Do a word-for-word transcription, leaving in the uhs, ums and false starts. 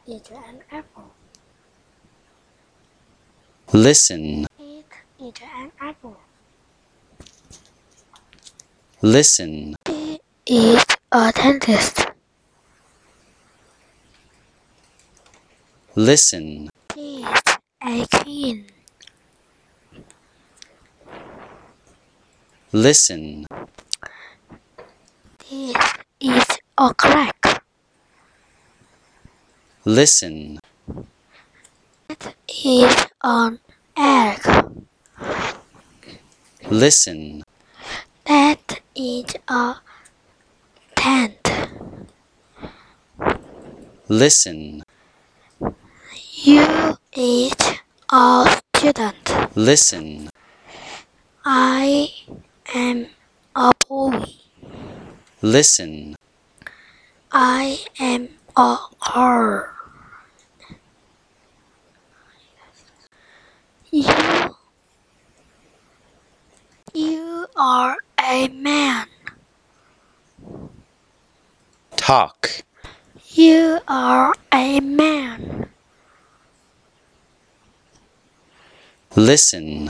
Eat an apple. Listen. Eat, eat an apple. Listen. He is a dentist. Listen. He is a queen. Listen. This is a crack. Listen. It is an egg. Listen. That is a tent. Listen. You is a student. Listen. I am a boy. Listen. I am a girl. You, you are a man. Talk. You are a man. Listen.